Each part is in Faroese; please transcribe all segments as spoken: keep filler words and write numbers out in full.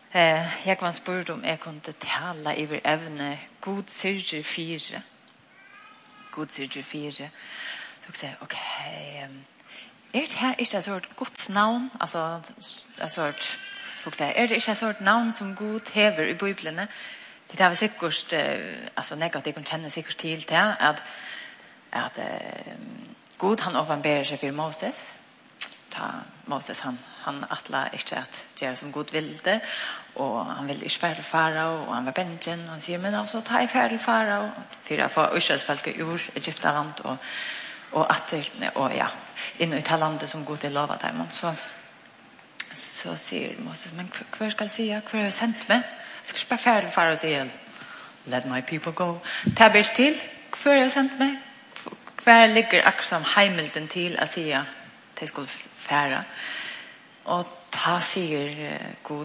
Eh, jag var spurt om jag kunde tala över ämne god syrge fire. God syrge fire. Så jag säger, okej, okay, är det här inte en sort Guds navn? Alltså, en sort, jag säger, är det inte en sort navn som Gud hever i Bibeln? Det är säkert, alltså negativt, jag känner säkert till det, att, att eh, Gud han uppenbarar sig för Moses. Ta Moses han han attla inte att göra som Gud ville och han ville inte färd farao och han var benjen och han säger men alltså ta i färd farao för att få Israelsfolket ur Egyptaland och och att och ja in i landet som Gud lovat dem så så säger Moses men hur ska jag säga hur har sänt mig ska jag bara färd farao säger let my people go tabers till hur har sänt mig hur ligger akkurat heimelden till att säga de skulle färra. Och ta sier uh, god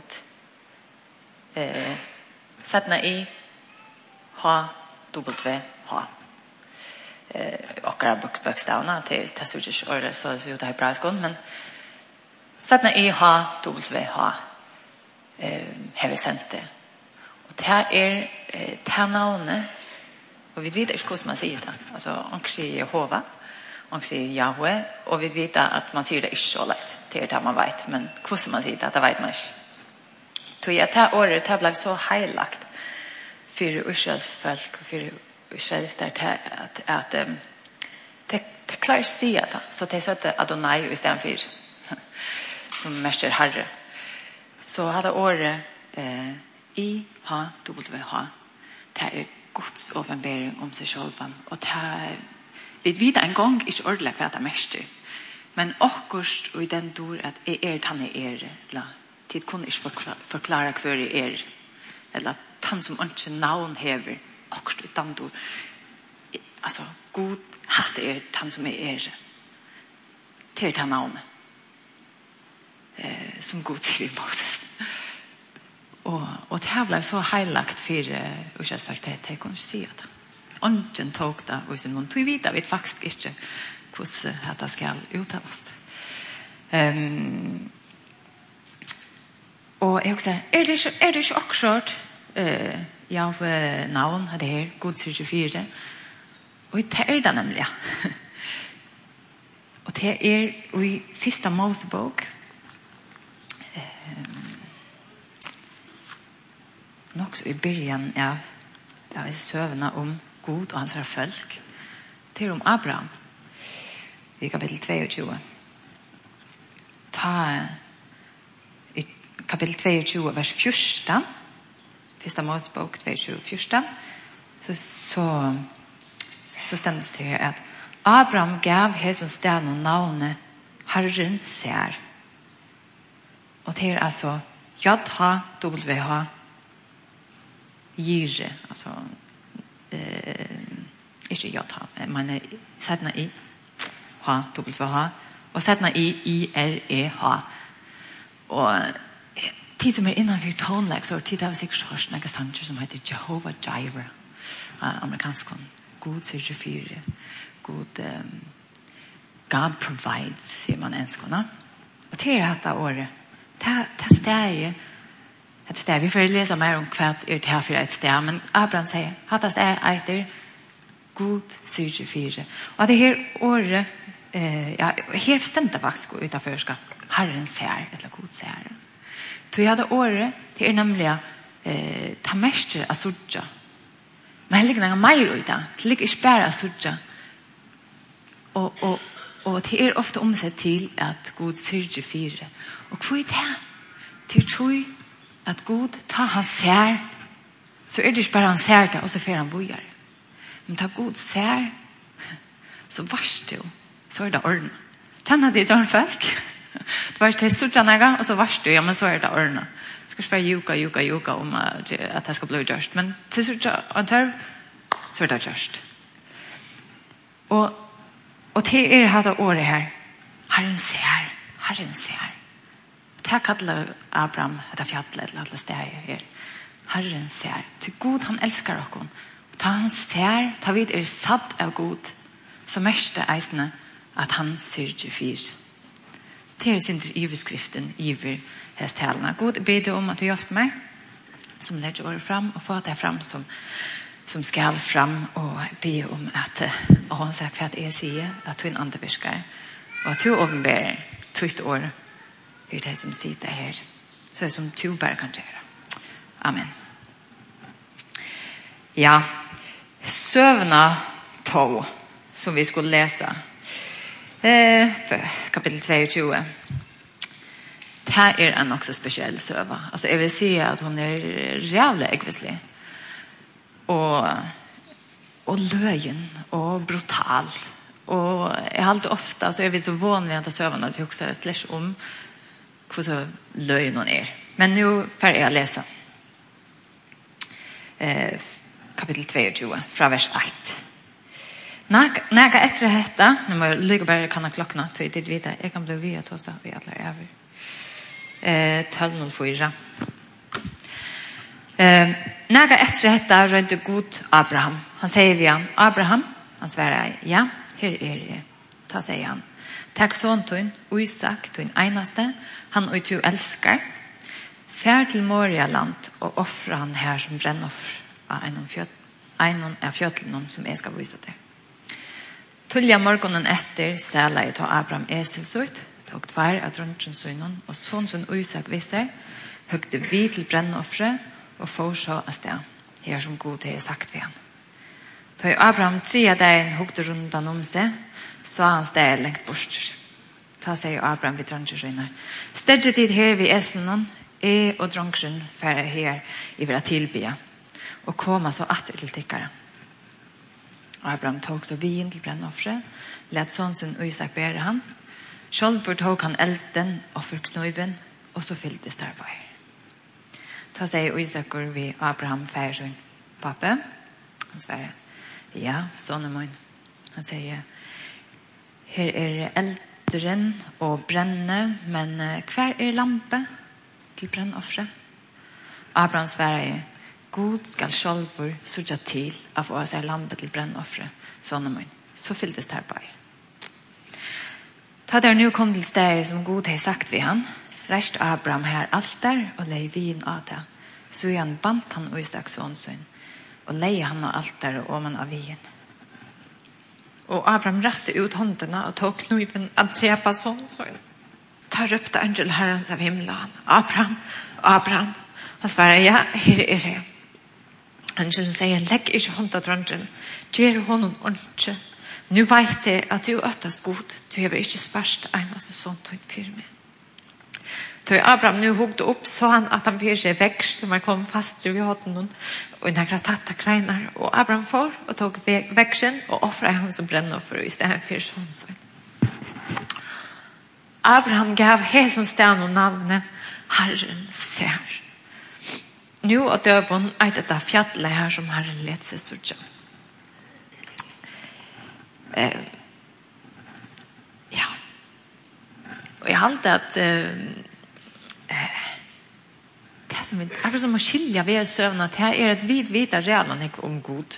eh, sättna i ha W ha. Eh, och alla bokstavna till tasujish order så så det är bra skon men sättna i ha W ha eh har vi sent det. Och det är eh, tannavne och vi vet inte hur man säger det. Alltså anksi Jehova och säger Yahweh och vi vet att man säger det inte så läs till det man vet men hur man säger det att det vet man inte. Tog jag ta året det blev så heilagt för Israels folk och för Israel där att att det det klarar sig att så det så att Adonai istället för som mäster herre så hade året eh, i ha W ha det är Guds uppenbarelse om sig själv och det vi vet en gång inte ordentligt vad det mest är. Men också i den dår att är er han är er. Eller tid kunde inte förklara, förklara hur är er. Eller han som inte navn hever. Också i den dår. Alltså, god hatt er han som är er. Till han navn. Eh, som god säger i Moses. Och, och det här blev så heilagt för uh, Ursjælsfeltet at jeg kunne ikke si det. Ongen tog det og sin munn. Vi vet vet faktisk ikke hvordan dette skal uttales. Um, og jeg også er det ikke, er det ikke akkurat uh, ja, uh, navn av det her, God tjuefire? Og det er det nemlig. Og det er i første Mosebok um, nok så i början av ja, søvnene om God og hans folk til om Abraham i kapitel tjueto. Ta i kapitel tjueto vers fjorten første Mosebok tjueto fjorten så, så, så stemmer det her at Abraham gav hesson sted og navnet Herren ser og det er altså J H W H Jire altså eh, ikke J H men sättna i H W H og sättna i I R E H og tid som er innanfor tonelek så tid har vi sikkert hørt noen sanger som heter Jehovah Jireh uh, amerikansk God tjuefire God um, God provides sier man enskene og til dette året til stedet et sted, vi får lese mer om hva er det her for et sted, men Abraham sier, hatt sted etter God tjuefire. Og det her året, eh, ja, her stemte faktisk utenfor skap, Herren ser, eller God ser. Så jeg hadde året, det er nemlig eh, ta mestre av sudja. Men det ligger noe mer ut da. Det ligger ikke bare av sudja. Og, og, og det er ofte omsett til at God tjuefire. Og hva er det? Til tror at Gud tar han ser så er det ikke bare han ser det og så får han bojar men tar Gud ser så varst du så er det ordene kjenner det sånn folk du varst til sutjanega og så varst du ja men så er det ordene du skal ikke være juka, juka, juka om at det skal bli gjørst men til sutjanega så er det gjørst og og til er hatt året her Herren ser Herren ser det kallar Abraham det fjallet eller alle steder her. Herren ser. Til Gud han elskar oss. Ta han ser, ta vid er satt av Gud, så mest det eisende at han syrger fyr. Så det er sin iverskriften iver hästhälna. God bid om att du hjälpt mig som lägger året fram och få det fram som som skall fram och be om att och han sagt för att jag säger att du en andeviskar och att du åbenbär trygt år för det som sitter här så som du bara kan göra. Amen. Ja, sövna två som vi skulle läsa. Eh, kapitel tjugotvå. Det här är en också speciell söva. Alltså jag vill säga att hon är jävla äggvislig. Och, och lögn och brutal. Och jag har alltid ofta, så jag vet så van vid att söva att vi också är slash om hur så lögn hon är. Men nu får jag läsa. Eh, kapitel tjugotvå, från vers ett. När jag efter detta, nu må jag lycka bara kan ha klockorna, så jag vet att jag kan bli vid att ta sig vid alla över. Eh, tolv noll fyra. Eh, när jag efter detta rönte god Abraham. Han säger vi han, Abraham, han svarar, ja, här är det. Ta säger han. Tack son till Isak, till enaste, han och du älskar. Fär till Moria-land och offra han här som brännoffer av en fjött, en av fjötlen som jag ska visa till. Tulja morgonen efter säla jag ta Abraham eselsut, tog tvär av drunchen och sån som Isak visar, högde vi till brännoffre och får så av sted. Her som god har sagt vi han. Då Abraham tre dagen hugde rundan om sig, så han steg längt bort. Ta säger Abraham vid drunchen Stedje tid her vid eselen, e og drunchen færre her i våra tilbya, og koma så atter til tikkare. Abraham tog så vin til brennoffre, let sånn som Isak bære han. Sjølvor tog han elden og forknøyven, og så fylltes derby. Ta sier Isak vi Abraham færre sånn, pappa, han svarer, ja, sånn er min. Han sier, her er eldren og brenne, men hver er lampe til brennoffre? Abraham svarer, God skal sjølvor sørge til å få seg lampe til brennoffre, sånn er min. Så fylltes derby. Ta der nu kom til stedet som God har sagt ved han, reist Abraham her alter og lei vin av det. Så han bant han Isak sånn sin, og lei han av alter og man av vin. Og Abraham rette ut håndene og tog kniven at trepa sånn sin. Ta røpte angel herrens av himmelen. Abraham, Abraham. Han svarer, ja, her er det. Angelen sier, legg ikke hånd av drøngen. Gjør honom ordentlig. Nu vet jeg at du øttes god. Du har ikke spørst eneste sånn tog for meg. Så Abraham nu hugde upp så han att han fyrir sig väck som han kom fast i hånden och i några tatta kleinar. Och Abraham får och tog växeln och offrade han som brännoffer istället för sån så. Abraham gav hesen stan och namnet Herren ser. Nu och dövon är detta fjälle här som Herren lät sig sucha. Eh, ja. Och jag hade att eh, det är som ett, akkurat som att skilja vid sövna att här är ett vid vita redan om god.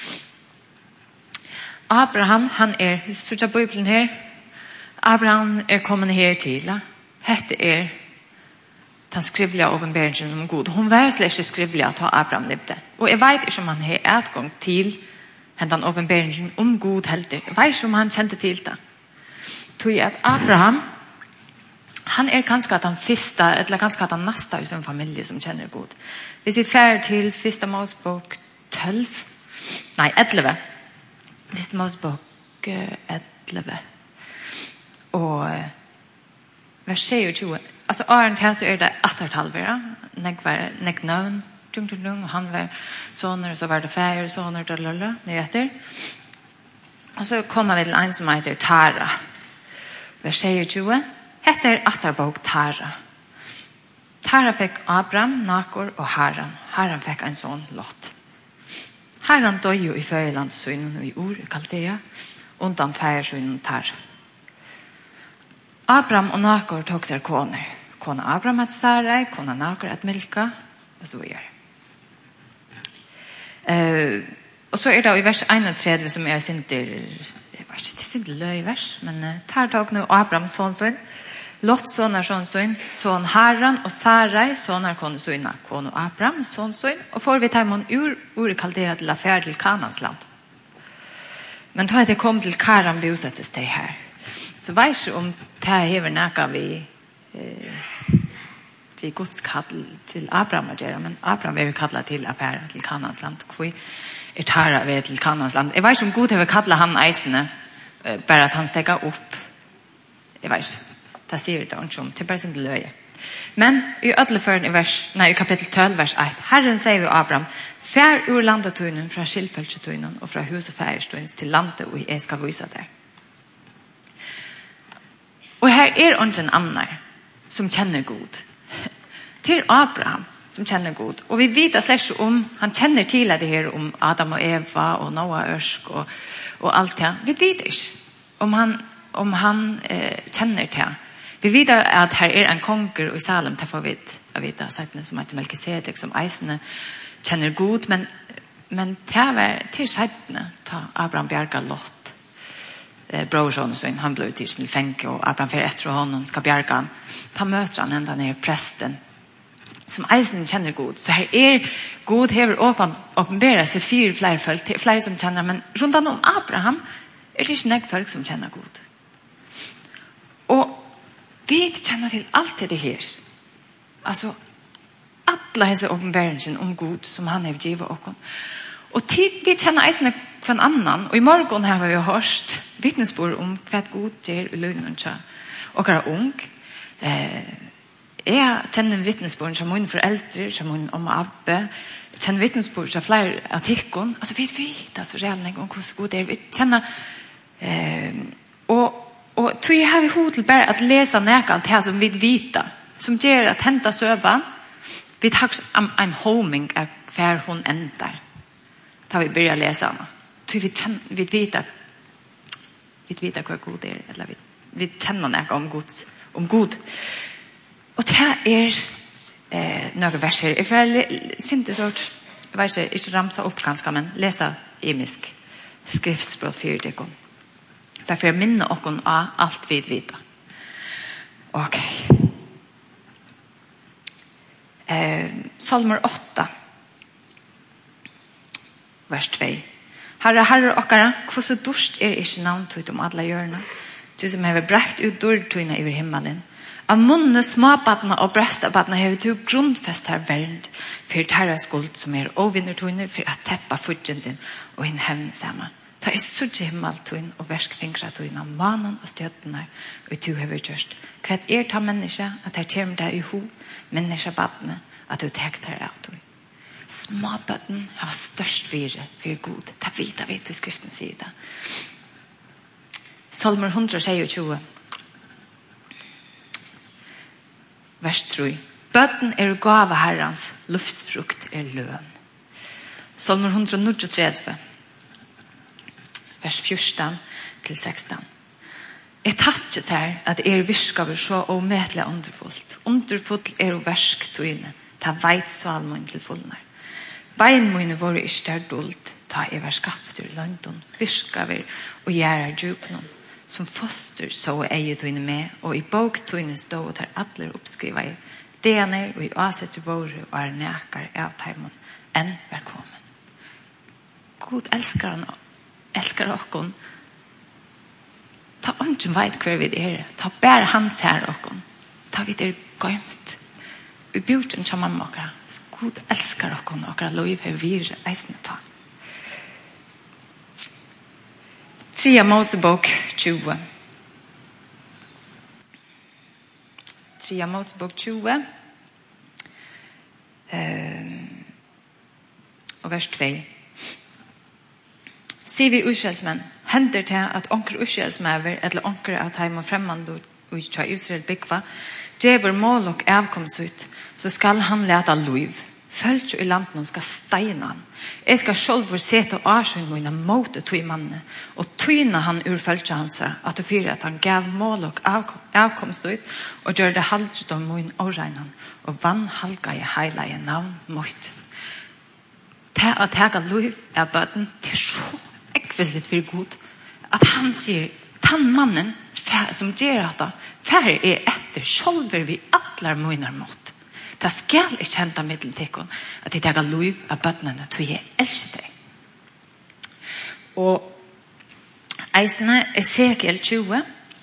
Abraham, han är, så Bibeln här, Abraham är kommande här till, hette är den skrivliga åpenberingen om god. Hon var släkt skrivliga att ha Abraham levde. Och jag vet inte om han har utgång till den åpenberingen om god helt. Jag vet inte om han kände till det. Tog jag att Abraham, han är ganska att han första eller ganska att han nästa i sin familj som känner god. Vi sitter färd till första Mosebok tolv. Nej, elva. Första Mosebok elva. Och vers tjugo. Alltså Aron här så är det åttonhalvera. Nägvar nägnön. Tung tung tung. Han var soner så var det färger soner och lalla. Ni vet. Och så kommer vi till en som heter Tara. Vers tjugo. Heter Atarbok Tara. Tara fick Abraham, Nakor och Haran. Haran fick en sån Lot. Haran dog ju i Föjeland synen i Ur, Kaldea, undan färgssynen Tara. Abraham och Nakor tog sig koner. Kona Abraham att Sarai, kona Nakor att Milka, och så vidare. Uh, och så är det i vers einogtredje som är inte, jag vet inte, det är inte löjvers, men uh, Tara tog nu Abraham sån sån. Lot sonar son son, son Haran og Sarai, sonar kone sona, kone Abraham, son son, og får vi taimon ur, ur kaldea til affær til Kanans land. Men da det kom til Karan bosettes det her. Så vet ikke om det hever nækka vi eh, vi Guds kall til Abraham at gjøre, men Abraham er kallet til affær til Kanans land. Hvor er tara ved til Kanans land. Jeg vet ikke om Gud hever kallet han eisene, eh, bare at han stegger opp. Jeg vet ikke. Det sier det ikke om. Det er bare sin løye. Men i ødeleføren i, vers, nei, i kapittel tolv, vers ett, Herren sier ved Abraham, fær ur landetøynen fra skilfeltsetøynen og fra hus og færestøynen til landet, og jeg skal vise det. Og her er ikke en annen som kjenner Gud. Til Abraham som kjenner Gud. Og vi vet slett om, han kjenner til det her om Adam og Eva og Noah Ørsk og, og alt det. Vi vet ikke om han, om han eh, kjenner til. Vi vet at her er en konger i Salem, det får vi vite, sagt som heter Melkisedek, som eisene kjenner Gud, men, men det var til seitene, ta Abraham bjerga Lot, eh, brorsonen sin, han ble til sin fenke, og Abraham fer etter honom, skal bjerga han. Ta møter han enda ned presten, som eisen kjenner Gud. Så her er Gud hever åpen, åpenberet seg fire flere folk, flere som kjenner, men rundt om Abraham er det ikke nek folk som kjenner Gud. Og vi kjenner til alt det her. Altså, alle disse åpenberingen om Gud som han har givet oss. Og tid, vi kjenner eisene hver annan, og i morgen har vi hørt vittnesbord om hva Gud gjør i løgnen til. Og er ung. Eh, jeg kjenner vittnesbord som mine foreldre, som mine om og abbe. Jeg kjenner vittnesbord som flere av tikkene. Altså, vi vet altså reelt om hvordan Gud er. Vi kjenner eh, og Og tog jeg har vi hod til bare at lese nækant her som vi vita, som gjør at henta søvan, vi tar en homing av hver hun endar. Da vi börjar lese henne. Tog vi, kjenner, vi vita, vi vita hva god er, eller vi, vi kjenner nækant om Gud. Om God. Og det er eh, noen vers her. Jeg får sinte sort, jeg vet ikke, ikke ramsa opp ganske, men lese imisk skriftsbrott fyrir dikken. Derfor jeg minner okken av alt vi vet. Ok. Eh, Salmer åtta. Vers två. Herre, herre okkara, hvordan dorst er ikke navntøyt om alle hjørne? Du som har brekt ut dårtøyne over himmelen. Av munnen småbattene og brestabattene har du grunnfest her verden for terra skuld som er overvinnertøyne for at teppa fudgen din og hinn hevn sammen. Ta i sudje himmeltøyn og verskfingratøyn av mannen og støttene og du har gjørst. Hva er ta menneske at her kommer deg i ho, menneskebattene, at du tek deg av tøy. Småbatten har størst vire for god. Ta vita vi til skriften sida. Salmer one hundred twenty. Vers tre. Bøtten er gava herrans, luftsfrukt er løn. Salmer one hundred thirty. Vers fjorton til sexton. Jeg tatt her at er virskaver så ometelig underfullt. Underfullt er å versk tøyne, ta veit salmon til fullnar. Bein mine var ikke der dult, ta jeg var skapt ur London, virskaver og gjerrar djupnum, som foster så eie tøyne med, og i bok tøyne stå og tar atler oppskriva i dener og i asetter våre og er nækar av taimon enn velkommen. God elskar han elskar okkon. Ta ongen veit hver vi er. Ta bær hans her okkon. Ta vi er gøymt. Vi bjorten som mamma okkara. God elskar okkon okkara lov her vir eisne ta. Tria Mosebok tjue. Tria Mosebok tjue. Uh, og vers två. Sier vi uskjelsmenn, hender til at onker uskjelsmæver eller onker av heim og fremmand og ikke Israel bygva, djever mål og avkomst ut, så skal han leta lov. Følg i landen skal steina han. Jeg skal selv sete og avsyn mine måte tog manne, og tøyne han ur følge hans, at det fyrer at han gav mål og avkomst ut, og gjør det halvt om min åregnen, og vann halga i heila i navn mot. Det at jeg lov er bøten, det er så ekvisligt for Gud, at han sier, tann mannen som gjør dette, færre er etter sjolver vi atler møyner mot. Det skal ikke hente middelen til henne at de tar lov av bøttene til jeg elsker deg. Og eisene Esekiel tjue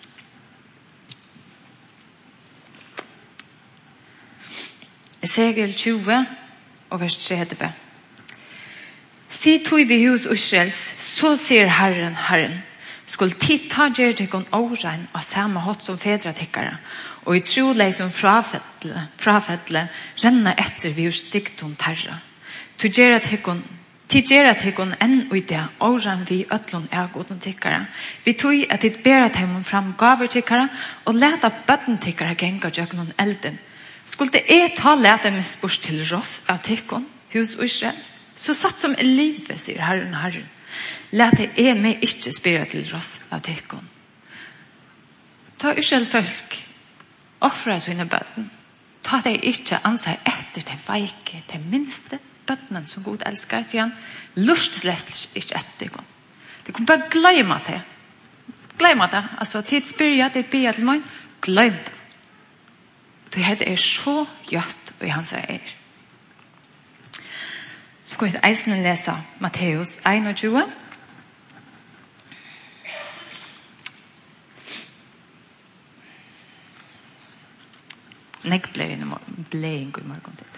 Esekiel tjue og vers tretti. Si tog vi hus Israels, så sier Herren, Herren, skulle tid ta gjer tikkun årein av samme hatt som fedra tikkara, og i trolei som frafettle, frafettle, renna etter vi ur stikton terra. Tu gjerra tikkun, tid gjerra tikkun enn uide, årein vi øtlun er godun tikkara. Vi tog at dit bera teimon fram gaver tikkara, og leta bøtten tikkara genga jøknun elden. Skulle jeg ta leta med spørs til ross av tikkun, hus Israels, så satt som en livet, sier Herren, Herren. Lete jeg meg ikke spira til ross av tikkun. Ta Israels folk, offra sine bøtten, ta deg ikke ansvar etter til veike, til minste bøttene som Gud elsker, sier han, lust slett ikke etter tikkun. Det kan bare glemme det. Glemme det. Altså, tid spira, det bia til meg, glem det. Det er så gjøtt og i hans er. Så går vi til eisen og lese Matteus tjueen. Nek ble inn i morgen til.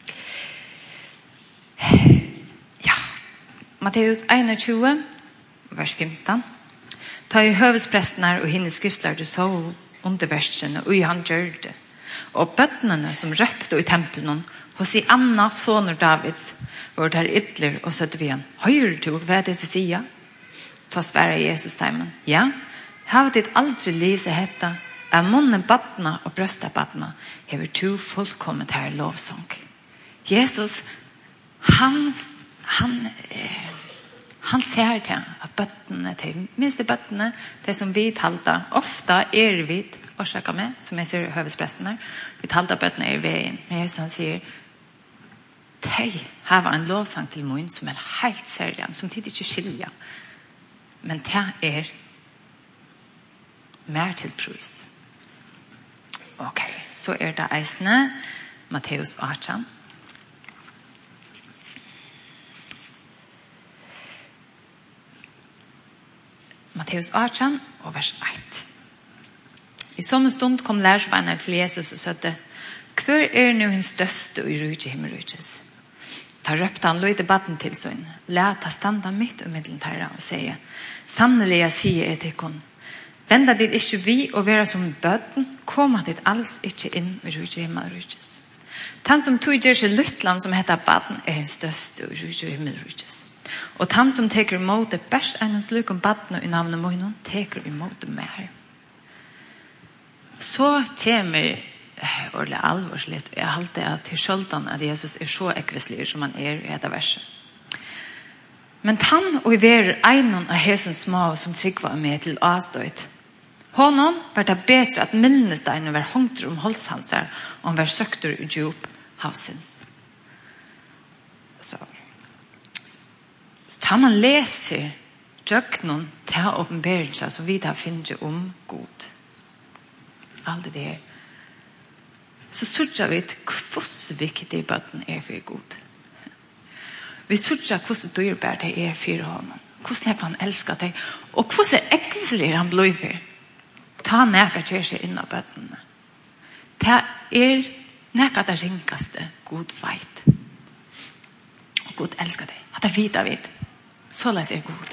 Ja. Matteus tjueen, vers femten. Ta i høvesprestene og hinne skriftlærde så under versen, og i han gjør det. Og bøttene som røpte i tempelen hos i Anna, soner Davids, var der ytler og søtte vi han. Høyre du hva det til sida? Ta svære Jesus teimen. Ja, har ditt aldri lise hetta, av munnen badna og brøsta badna, hever to fullkommet her lovsang. Jesus, han, han, eh, han ser til at bøttene, de minste bøttene, det som vi talte, ofte er vi og sjekka med, som jeg ser i høvespressen her. Vi talte bøttene er i veien. Men Jesus han sier, de har en lovsang til mun som er helt særlig, som tid ikke skilja. Men det er mer til prus. Ok, så er det eisene Matteus atten. Matteus atten og vers ett. I samme stund kom lærsveinar til Jesus og søtte, hver er nu hins største og i rydde himmelryddes? Ta røpte han løyde baden til søgn, leta standa mitt og middelen terra og sier, sannelig jeg sier jeg til kun, venda dit ikke vi og være som bøden, koma dit alls ikke inn i rydde himmelryddes. Tan som tog gjør seg lyttland som heter baden er hins største og i rydde himmelryddes. Og tan som teker imot det best enn hos lykken baden og i navnet møgnon, teker imot det mer. Så kommer ordentlig alvorslitt, og jeg halte at til skjøldan at Jesus er så ekvislig som han er i dette verset. Men han og i ver egnon av hesens små som tryggva med til avstøyt. Honom var det bedre at milnesteinen var hongt om holdshanser og han var søkter i djup havsens. Så, så tar man leser døgnon til åpenberelse så vi da finner om god. Alt det her. Så sørger vi hvordan viktig bøtten er for god. Vi sørger hvordan dyrbær det er for honom. Hvordan han elsker deg. Og hvordan ekviselig han blir for. Ta nækker til seg inn av bøttene. Det er nækker det ringkaste god veit. Og god elsker deg. At det vita vid. Så la seg god.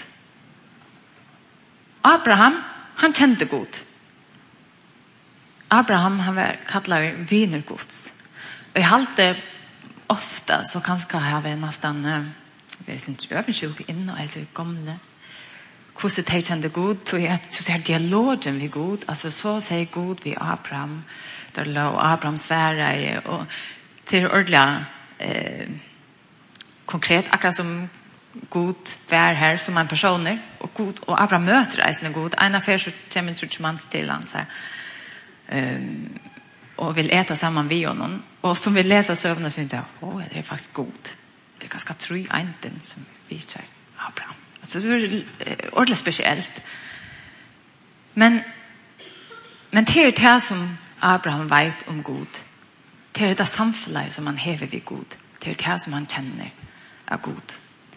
Abraham, han kjente god. Abraham han var kallar vinergods. Og jeg halte ofta så kanskje har vi nesten vi er sin øvensjuk inn og er gamle. Hvordan de kjente god, så er det dialogen vi god. Altså så sier god vi Abraham. Der lå Abraham svære og til ordentlig eh, konkret, akkurat som god vær her som en personer. Og, god, og Abraham møter eisende god. En affær så kommer en manns til han sier Um, og vil äta sammen vi og noen og som vil lese søvnene så synes jeg åh, det er faktisk god det er ganske tro i enten som vi ikke har bra altså så er det ordentlig spesielt men Men det er det som Abraham vet om Gud. Det er det samfunnet som han hever vid Gud. Det er det som han kjenner av Gud.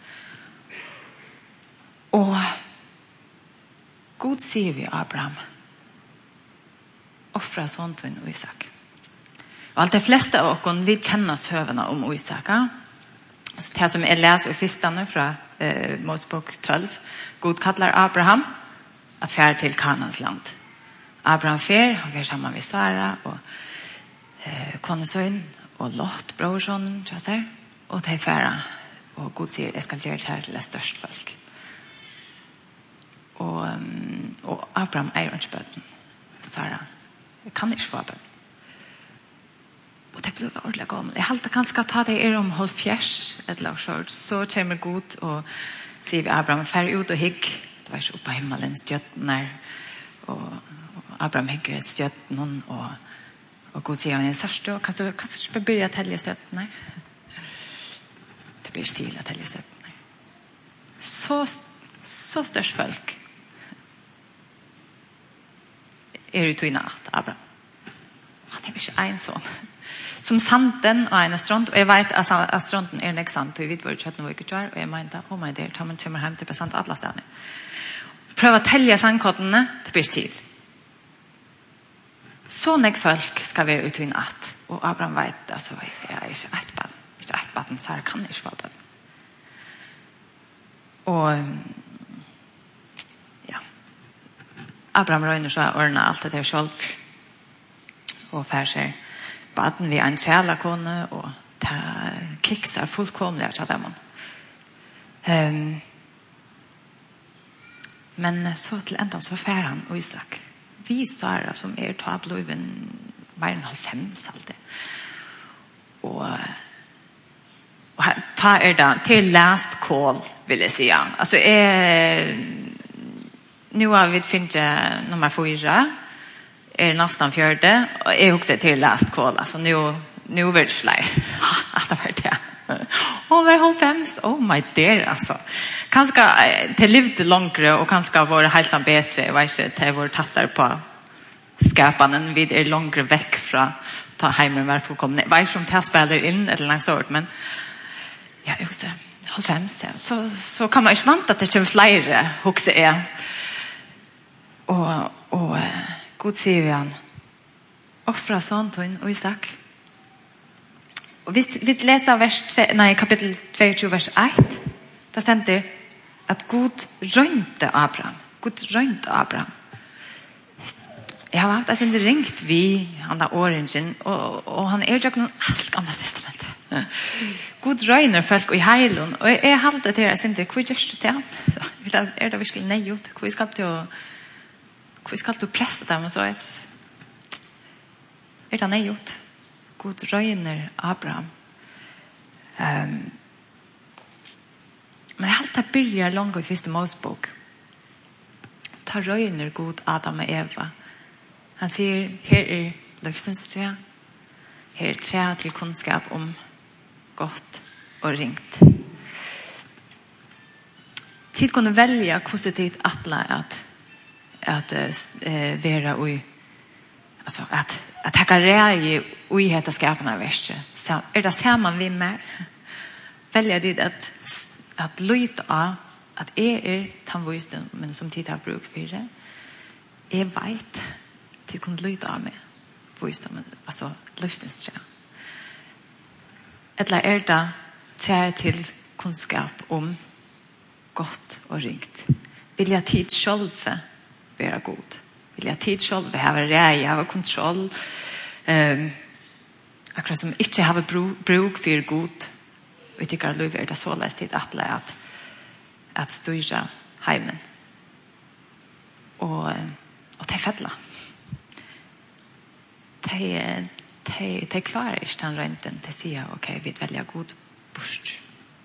Og Gud sier vi Abraham, offra sånt til en Isak. Og alt de fleste av oss, vi kjenner søvende om Isak. Så det som jeg leser i fyrstene fra eh, Mosebok tolv, Gud kallar Abraham at fære til Kanans land. Abraham fer, han fer sammen med Sara og eh, konesøyn og Lot, brorsonen, og de fære. Og Gud sier, jeg skal gjøre det her til det største folk. Og, um, og Abraham er jo ikke bøten. Sara, jeg kan ikke få bøten. Og det blir ordentlig gammel. Jeg halte kanskje ta det er om hold fjers, et eller annet. Så kommer Gud og sier vi Abraham, færre ut og hygg. Det var ikke oppe på himmelen, stjøtten der. Og, og Abraham hygger et stjøtten, og, og Gud sier, jeg er sørste, kan du ikke begynne å telle stjøtten her? Det blir stil å telle stjøtten her. Så, så størst folk er ut i natt, Abraham. Han er ikke en sånn. Som sanden og en strand, og jeg vet at stranden er ikke sant, og jeg vet hvor kjøttene var ikke kjør, og jeg mente, oh my dear, ta man kommer hjem til besant alle stedene. Prøv å telle sandkottene, det blir stil. Sånne folk skal være ut i natt, og Abraham vet, altså, jeg er ikke et barn, ikke et barn, så jeg kan ikke få barn. Og Abraham røyner så ordnet alt det der selv og fær seg baden ved en kjælakone og ta kikser fullkomlig av dem. Um, men så til enda så fær han og Isak. Vi Sara som er tabloven mer enn halvfems alltid. Og, og ta er det til last call vil jeg si. Altså jeg nu har vi finnet nummer fyra, er nesten fjørde, og jeg har også til last call, altså nu, nu vil det flere. At det var det. Å, det er halvfems. Oh my dear, altså. Kanskje til livet langere, og kanskje vår helsen bedre, jeg vet ikke, til vår tatter på skapene, vi er langere vekk fra ta hjemme med fullkomne. Jeg vet ikke om det spiller inn, eller noe sånt, men ja, jeg også, halvfems, ja. Så, så kan man ikke vante at det kommer flere, også er. Og, og Gud sier vi han offra sånn til og Isak. Og hvis vi leser vers, nei, kapittel tjueto, vers ett, da stender at Gud røynte Abraham. Gud røynte Abraham. Jeg har vært, jeg synes ringt vi, han er orangen, og, og han er jo ikke noen alt gamle testamentet. Gud røyner folk i heilen, og jeg, jeg halte til jeg synes, hvor gjør du til han? Er det virkelig nøyot? Hvor skal du å Hvor skal du presse dem? Og så er, er det nøyot. Gud røyner Abraham. Um, men jeg halte begynner langt i første Mosebok. Ta røyner Gud Adam og Eva. Han sier, her er løsens tre. Her er tre til kunnskap om godt og ringt. Tid kunne velge hvordan tid atle at at eh, være ui altså at at taka rei ui heta skapene av verset. Så er det sammen vi mer velger dit at at lyt av at jeg er tannvøysten men som tid har bruk for det jeg vet til kunne lyt av meg vøysten altså løsens tre eller er det tre til kunnskap om godt og ringt vil jeg tid sjølve være god. Vil jeg tid selv, vi har rei, jeg har kontroll. Um, akkurat som ikke har bruk for god. Og jeg tykker at det er det så lest tid at at, at styre heimen. Og, og det er fettla. De, de, de klarer ikke den rønten. De sier, ok, vi velger god bort.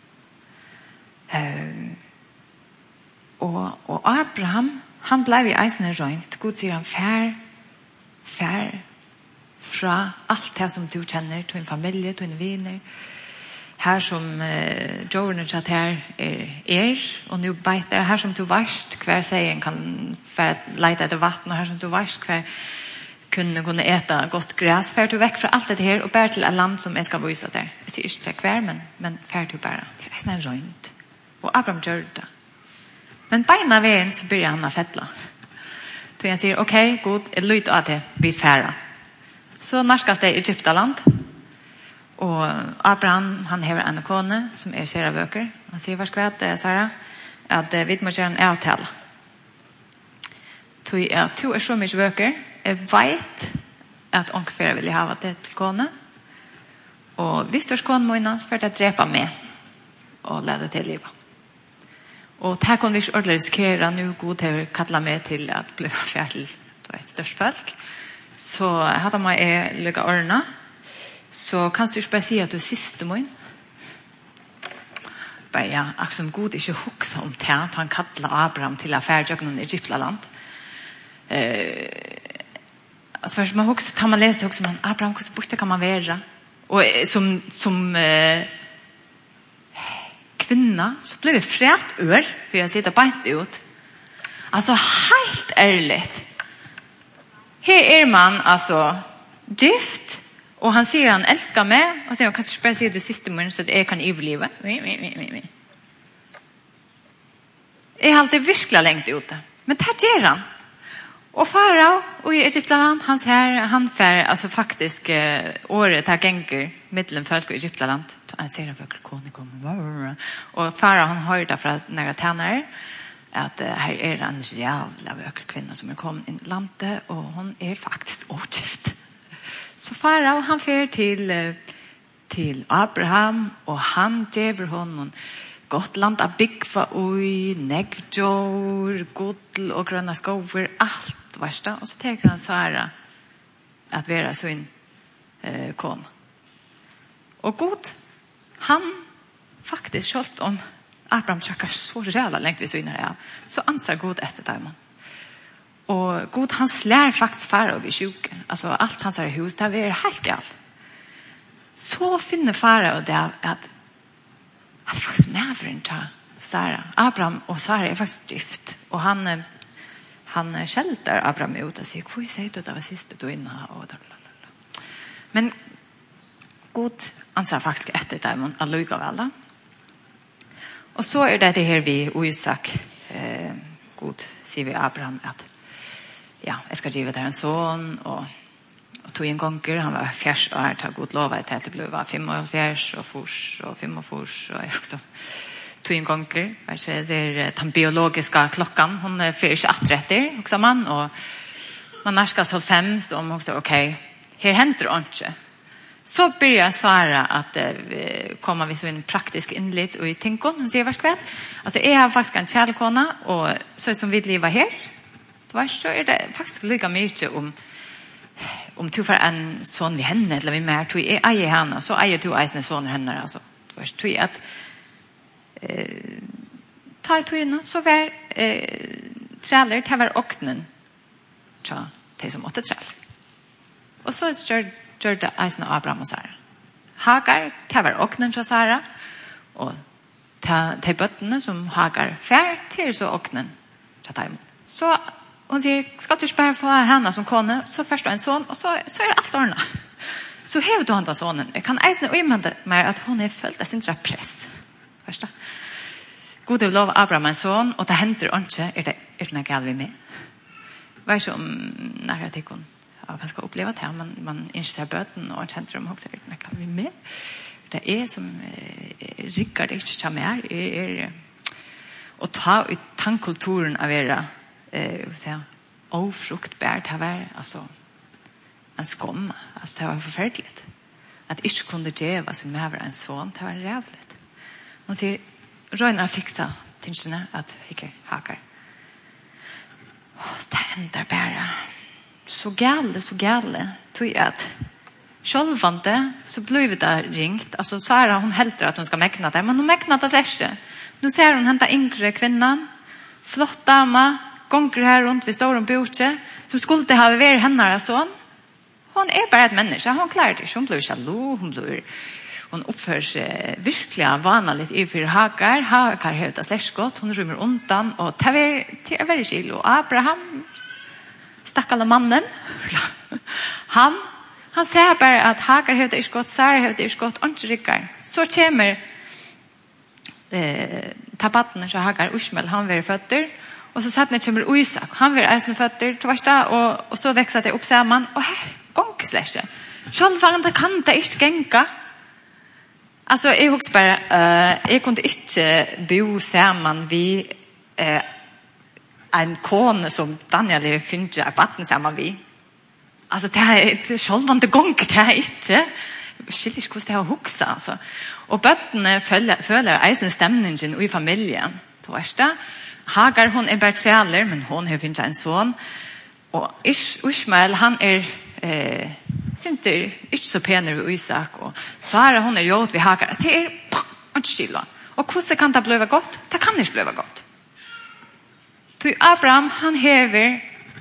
Um, og, og Abraham han ble i eisene røynt. Gud sier han, fær, fær fra alt det som du kjenner, til en familie, til en viner. Her som uh, Jordan satt her er, er og nå beiter. Her som du varst, hver seien kan leite etter vatten, og her som du varst, hver kunne kunne äta gott gräs, färd du väck från allt det här och bär till ett land som jag ska visa där. Jag säger inte kvar, men, men färd du bara. Det är sån rönt. Och Abraham gör det. Men på ena vägen så börjar han att fettla. Så jag säger, okej, okay, god, jag lyder att det blir färra. Så narskas det Egyptaland. Och Abraham, han har en kone som är sera böcker. Han säger, vad ska jag säga, Sara? Att vi måste göra en avtal. Så jag tror är så mycket böcker. Jeg vet at onkel Fera vil ha det til kone. Og hvis du er kone må så får jeg drepa meg og lede til livet. Og det kunne vi ikke ordentlig risikere nå god til å kalle meg til at bli ferdig til et størst folk. Så hadde man lykke årene. Så kan du ikke bare si at du er siste mån. Bare ja, akkurat som god ikke hukse om det. Han kaller Abraham til å ferdig noen Egyptland. Eh... Alltså först man också kan man läsa också man Abraham hur borta kan man vara och som som eh, kvinna så blev det frätt ör för jag sitter på ett ut. Alltså helt ärligt. Här är man alltså gift och han säger han älskar mig och säger kanske bara säga du sista månaden så att jag kan överleva. Jag har alltid virkla längt ute. Men det gör han. Och farao och i Egyptland han säger han för alltså faktiskt eh, året här gänger mellan folk i Egyptland han säger att kone kommer och farao han har ju därför att när tjänar att eh, här är en jävla vacker kvinna som är kommit in i landet och hon är faktiskt ogift. Så farao han för till eh, till Abraham och han ger honom Gotland att bygga oj negjor gotl och gröna skogar allt värsta och så tänker han Sara att vara så en eh, kon. Och god han faktiskt skott om Abraham checkar så jävla längt vi så innan ja så ansar god efter dem. Och god han slär faktiskt farao vid sjuka. Alltså allt hans hus där är helt allt. Så finner farao det att att faktiskt mävren ta Sara. Abraham och Sara är faktiskt gift. Och han, han skälter Abraham ut och säger, vad säger du att det var sista du innan? Men god ansvar faktiskt efter det man alluga väl. Och så är det det här vi och Isak eh, god säger vi Abraham att ja, jag ska ge det en son och och tog en gånger han var fjärs år tog god lova att det blev fem och fjärs och fors och fem och fors och också tog en gånger vad säger det den biologiska klockan hon är fyra tjugoåtta också man och man närskas håll fem så om också okej här händer det inte så börjar Sara att eh, komma vid så en praktisk inlit och i tänkon hon säger vars kväll alltså jag har faktiskt en kärlekona och så som vi lever här då så är det faktiskt lika mycket om om du får en son vid henne eller vi mer tog är äger henne så äger du ägna son henne alltså först tog att eh ta i tog så var eh träller det var oknen tja det som åtta träll och så är gör det ägna Abraham och Sara Hagar det var oknen så Sara och ta ta bötterna som Hagar fär till så oknen så ta så hon säger, ska du spara få henne som kone, så först en son, och så, så är det allt ordna. Så häver du handa sonen. Jag kan ägna och imanda med att hon är följt av sin press. Första. God är lov Abraham en son, och det händer inte, är det, är det något vi med? Vad är så om när jag tycker hon ja, man ska uppleva det här, man, man inte ser böten och händer dem också, är det något vi med? Det är som eh, rickar det inte som är, är och ta ut tankkulturen av era eh så ofruktbart det var alltså en skam alltså det var förfärligt att inte kunde ge vad som är en son det var jävligt hon säger Röjna fixa tingsna att icke hakar det händer bara så galle så galle tror jag att självante så blev det ringt alltså Sara hon helter att hon ska mäkna det men hon mäknar det släsche nu ser hon hämta yngre kvinnan flott dama gånger här runt vid stora bote som skulle det ha varit hennes son. Hon är bara ett människa. Hon klarar det. Hon blir jalo. Hon blir hon uppför sig verkligen vanligt i för Hagar. Hagar har det släskott. Hon rymmer undan och tar till är väldigt kilo. Abraham stackala mannen, han, han säger bara att Hagar har det inte gått, Sara har det inte gått, inte rikkar. Så kommer eh, tabatten så Hagar Ishmael, han var fötter, och så satt när kommer Isak, han var eisen fötter, torsdag, och, och så växte det upp samman, och här, gångsläsje. Självfang, det kan det inte gänka. Alltså, jag husker bara, uh, jag kunde inte bo samman vid uh, en kone som Daniel finner att batten samman vid. Alltså, det är självfang, det gånger det är inte. Jag skiljer inte hvordan det har hukset, alltså. Og bøttene føler, føler eisen stemningen i familien. Torsdag. Hagar, hon er bare trealer, men hon har finnet en son. Og Ishmael, han er eh, sinter, ikke så pener ved Isak. Og Sara, hon er gjort ved Hagar. Det er ikke skillet. Og hvordan kan det bli godt? Det kan ikke bli godt. Så Abraham, han hever,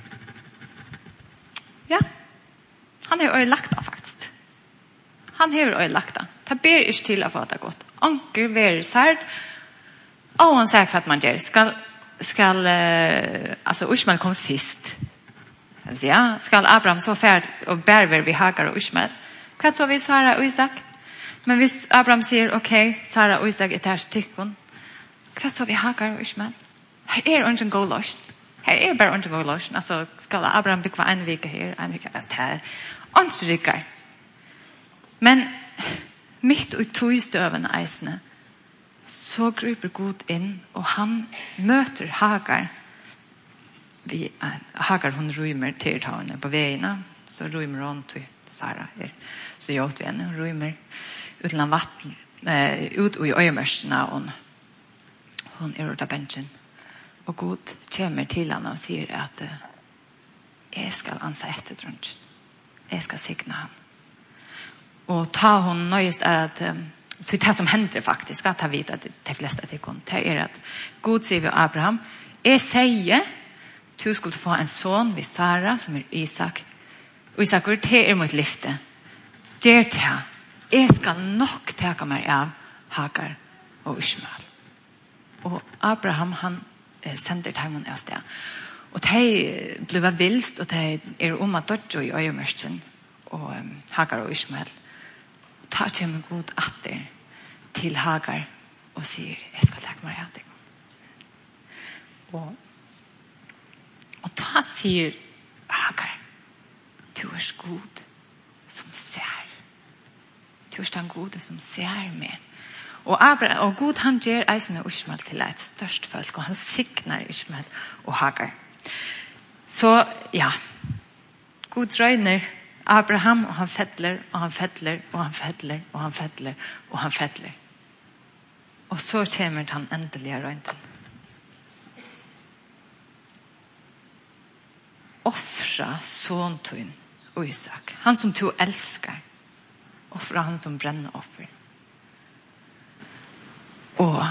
ja, han har øyelagt det faktisk. Han hever øyelagt det. Det ber ikke til å få det godt. Anker være sært. Og han sier hva man gjør. Skal, skal uh, altså, Ishmael kom først. Ja, skal Abraham så færd og bære ved Hagar og Ishmael. Hva så vi Sara og Isak? Men hvis Abraham sier, ok, Sara og Isak er der stykken. Hva så vi Hagar og Ishmael? Her er det ikke god løsning. Her er bare ikke god løsning. Altså, skal Abraham bygge en vike her, en vike her. Ikke rikker. Men mitt og tog støvende eisene, så griper Gud inn, og han møter Hagar. Vi, uh, Hagar, hun rymer til tagene på veiene, så rymer hun til Sara her. Så gjort vi henne, hun rymer ut til vatten, uh, ut i øyemørsene, og hun, hun er ut av benchen. Og Gud kommer til henne og sier at uh, jeg skal anse etter drønt. Jeg skal signe han. Og ta hon nøyest er at um, det som hender faktisk, at jeg vet at de fleste til kun, det er at Gud sier ved Abraham, jeg sier du skulle få en son ved Sara, som er Isak. Og Isak, det er mot lyfte. Det er det. Jeg skal nok ta meg av Hagar og Ishmael. Og Abraham, han eh, sender dem av sted. Og de ble vilst, og de er om at dødde i øyemørsten, og um, Hagar og Ishmael. Og da kommer Gud atter til Hagar og sier, jeg skal ta meg av deg. Og Og da sier Hagar, du er god som ser. Du er den gode som ser meg. Og, Abraham, og Gud han gjør eisene Ishmael til et størst folk, og han signer Ishmael og Hagar. Så ja, Gud røyner Abraham, og han fettler, og han fettler, og han fettler, og han fettler, og han fettler. Og så kommer han endelig røynten. Offra såntun og Isak. Han som du elskar. Offra han som brenner offer. Og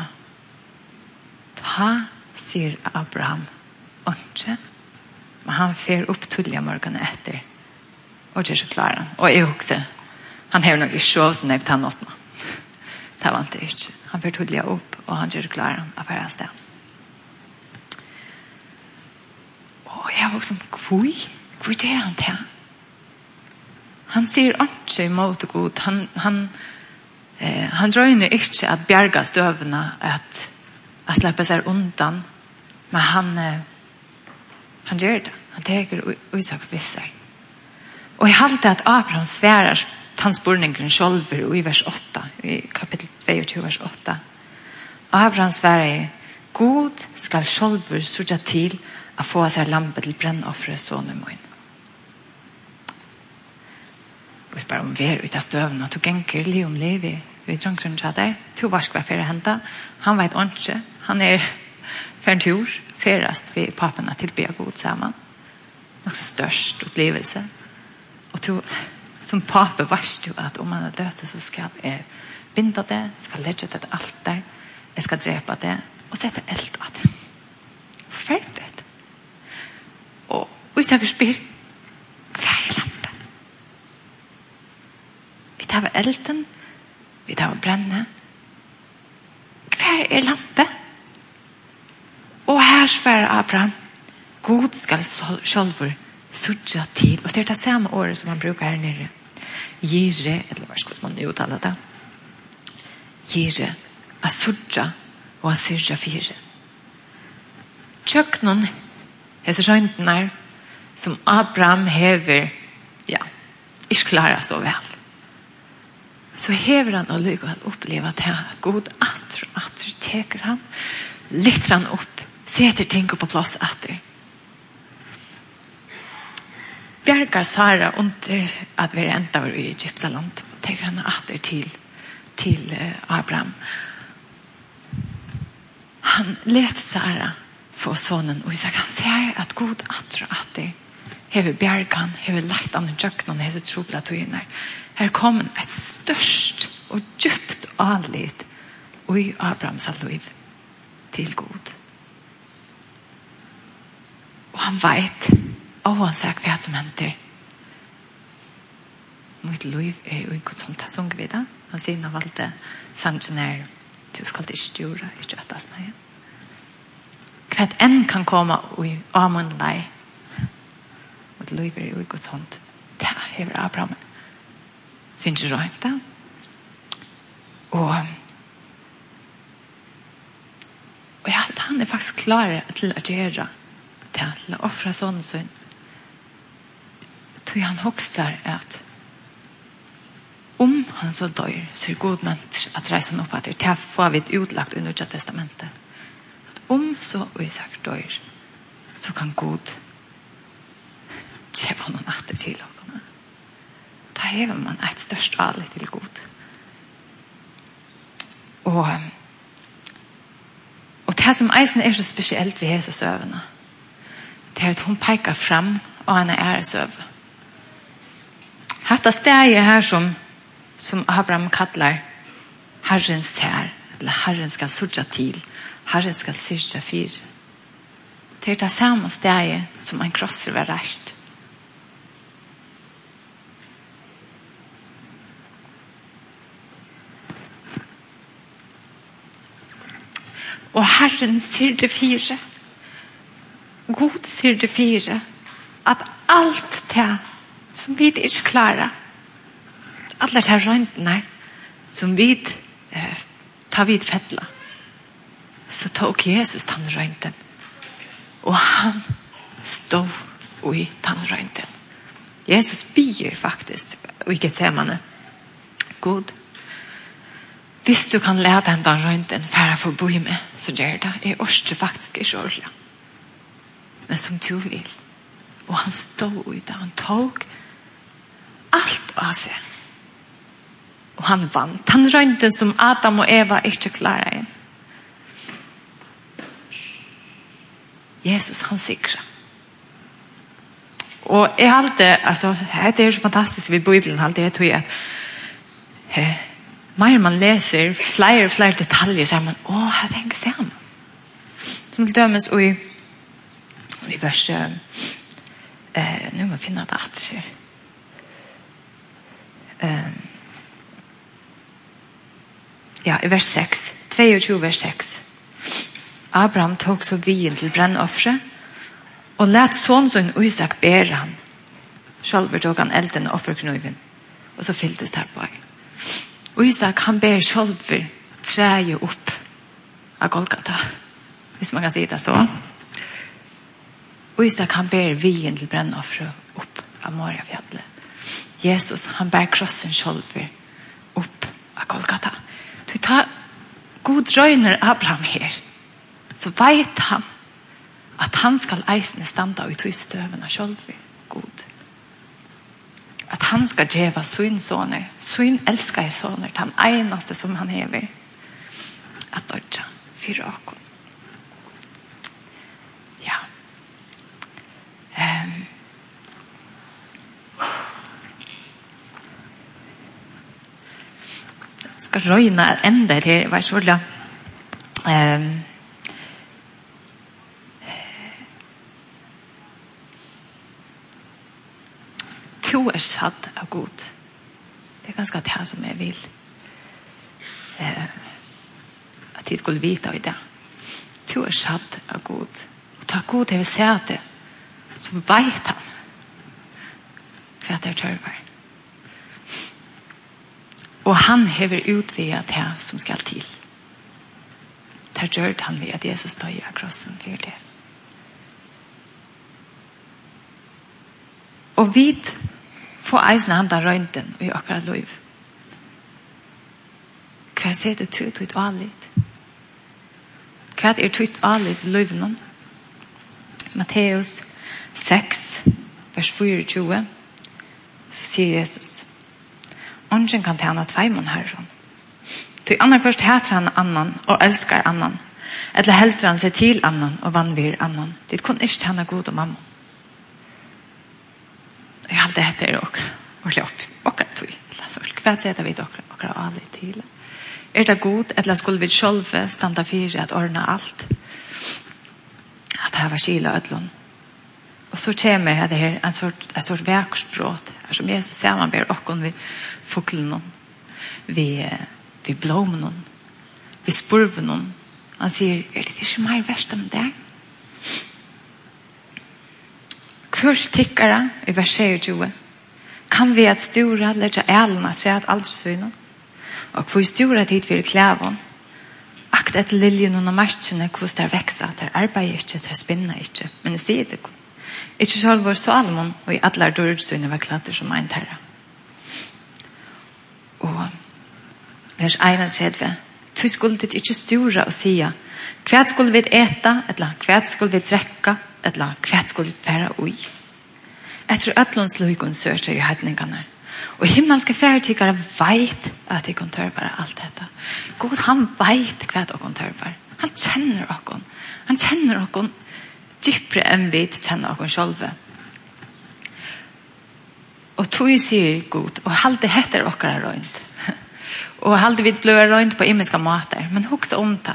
da sier Abraham ikke, men han fer opp tullige morgenen etter og gjør så klar han. Og jeg også, han har nok ikke så som jeg tar nått nå. Det var ikke ikke. Han fer tullige opp og han gjør så klar han av hver sted. Og jeg var også som, hvor? Hvor gjør han til? Han sier ikke imot Gud. Han, han, eh, han drøyner ikke at bjerga støvene, at, at slippe seg undan. Men han, eh, han gjør det. Han teker Isak på seg. Og jeg halte at Abraham sværer tannspurningen sjølver i vers åtta, i kapittel tjueto, vers åtta. Abraham sværer, Gud skal sjølver sørge til å få seg lampe til brennoffre sånne min. Hvis bare om vi er ute av støvene, at du genker liv om liv i, i drønkeren til deg, to varsk hva for å hente. Han vet ikke. Han er for en tur, ferast vi papene tilbyr god sammen. Nok så størst opplevelse. Og to, som pape varst du at om han er død, så skal jeg binde det, skal legge det til alt der, jeg skal drepe det, og sette eld av det. Forferdelig. Og Isak spyr, hva er lampe? Vi tar elden, vi tar brenne. Hva er lampe? Og her svarer Abraham, Gud skal sjølver Sudja til, og det er det samme året som man brukar her nere. Gire, eller hva skal man uttale det? Gire, a sudja og a sirja fire. Tjøknen, hese røyntene som Abraham hever, ja, ikke klarer så vel. Så hever han og lykker å oppleve til at God atter og atter teker han, lytter han opp, setter ting på plass atter. Bjergar Sara under at vi enda var i Egyptaland, teker han atter til, til Abraham. Han let Sara få sonen, og Isak, han ser at God atter og atter hever bjergan, hever lagt an i tjøkkenen, hever trobla tøyner. Her kom et størst og djupt anlit og i Abrahams liv til God. Og han vet, og han sier hva som henter. Mitt liv er jo ikke sånt det som vi da. Han sier han valgte sannsyn er, du skal ikke styre, ikke øttes meg. Hva enn kan komme i Amon lei. Mitt liv er jo ikke sånt. Det er Abraham. Finns det rønt da. Og og ja, han er faktisk klar til å gjøre det, til å offre sånn sånn. Tror han hokser at om han så dør, så er god ment at reise han opp at det er får vi utlagt under Nya testamentet. At om så Isak dør, så kan God gjøre noen natter til oss. Da hever man et størst alit til God. Og, og det som eisen er så spesielt ved Jesus øvende, det er at hun peker frem og han er æresøve. Hatta stedet her som, som Abraham kallar Herren ser, eller Herren skal sørge til, Herren skal sørge for. Det er det samme stedet som en krosser var reist. Og Herren sier det fire. God sier det fire. At alt det som vi ikke klarer, alle de røntene som vi eh, tar vid fettla, så tok Jesus den rønten. Og han stod i den rønten. Jesus bier faktisk, og ikke ser man det. God, hvis du kan lede den den rønten for å få bo med, så gjør det. Jeg orsker faktisk ikke ordentlig. Men som du vil. Og han stod i det. Han tog alt av seg. Og han vant. Den rønten som Adam og Eva ikke klarer. Jesus, han sikrer. Og jeg har alltid, altså, det er så fantastisk ved Bibelen, alltid jeg tror at eh, mer man leser flere og flere detaljer, så er man, åh, jeg tenker sammen. Som til dømes i, i vers, eh, nå må jeg finne det at det eh, ja, i vers seks, tjueto vers seks. Abraham tog så vien til brennoffre, og let sånn som Isak ber han. Selv tog han elden og offerknøyven, og så fylltes det her på. Og Isak, han ber selv treje opp av Golgata, hvis man kan si det så. Og Isak, han ber vien til brennoffre opp av Moriafjallet. Jesus, han ber krossen selv opp av Golgata. Du tar god røyner Abraham her, så vet han at han skal eisne standa ut i støven av sjølver god. At han skal djeva sin soner, sin elskede soner, den eneste som han hever, at dødja for åkken. Ja. Um. Skal røyne enda her, hva er så veldig? Um. To er satt av Gud. Det er ganske det som jeg vil. Eh, at jeg skulle vite av det. To er satt av Gud. Og ta Gud til å se det, så vet han at det tørver. Og han hever utvidet det som skal til. Det gjør han ved at Jesus stod av krossen for det. Og vi får eisen handa røynten i akkurat liv. Hva er det tøyt ut alit? Hva er tøyt alit i livet? Matteus seks, vers tjuefire, så sier Jesus, «Ongen kan tjene tveimon herren. Du annar først heter han annan og elskar annan, eller helter han seg til annan og vanvir annan. Det kun ikke tjene god og mamma.» Jeg halte etter dere, ordentlig opp, dere tog. Hva setter vi dere, dere alle til? Er det god, eller skulle vi sjølve standa fire at ordne alt? At det var skila ødlån. Og så kommer det her en sort, en sort verksbrott, som Jesus ser man ber okken vi fuglen, vi, vi blommen, vi spurven. Han sier, er det ikke mer verst enn det? Hvor tikkere i vers tjue kan vi at stura legge ælene til at aldri syne? Og hvor stura tid vi klæven, akt et liljen og marskene hvordan det vekser, det arbeider ikke, det spinner ikke, men det sier det. Ikke selv vår Salomon og i alle dørdsyne var klatter som en terre. Og vers einogtredve, du skulle det ikke stura og sia, hva skulle vi eta, eller hva skulle vi drekka, eller hva skulle vi være ui? Etter øtlåns løygon søker i hedningene. Og himmelske færdigere vet at de kan tørre alt dette. God, han vet hva de kan tørre. Han kjenner oss. Han kjenner oss dypere enn vi kjenner oss selv. Og tog sier god, og halte heter oss røynt. Og halte vi blir røynt på imiske mater, men hukse om det.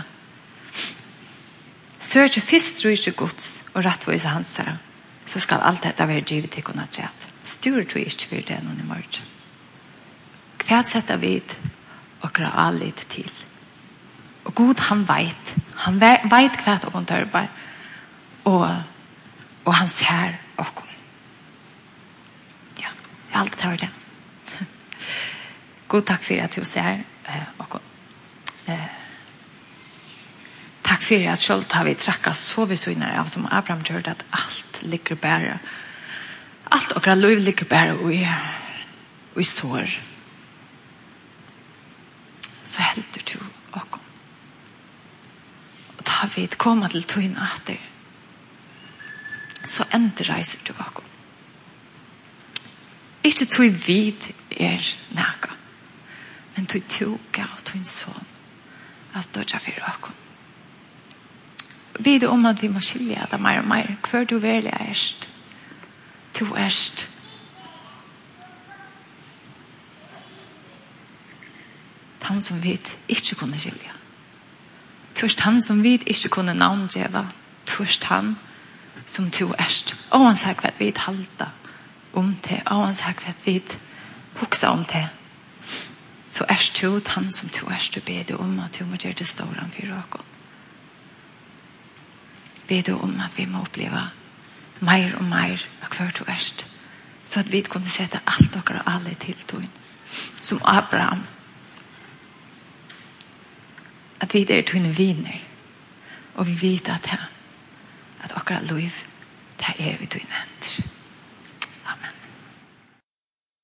Søker først rydde gods og rettvise hans her, så skal alt dette være givet til kunne tjett. Styrer du ikke for det noen i morgen. Hva setter vi og gjør litt til? Og Gud, han vet. Han vet hva det er tørper. Og, og han ser oss. Ja, jeg har alltid tar det. God, takk for at du ser oss. Eh, Takk for at selv har vi trakket så vi syner av som Abraham gjør at alt ligger bare. Alt okra liv ligger bare og i, og i sår. Så helter du okkom. Og da vi kommer til tøyen atter, så endreiser du okkom. Ikke tøy vid er næga, men tøy tøy gav tøy sånn at dødja for okkom. Vi det om at vi må skilja det mer og mer. Hver du virkelig erst. Du erst. Han som vi ikke kunne skilja. Du erst han som vi ikke kunne navngjeva. Du erst han som du erst. Og han sier hva vi halta om det. Og han sier hva vi huksa om det. Så erst du han som du erst. Du ber det om at du må gjøre det ståren for åkken. Be du om at vi må oppleve mer og mer av hver du erst, så at vi kunne sette alt dere og alle til tog, som Abraham. At vi er togene viner, og vi vet at, at dere liv, det er i togene.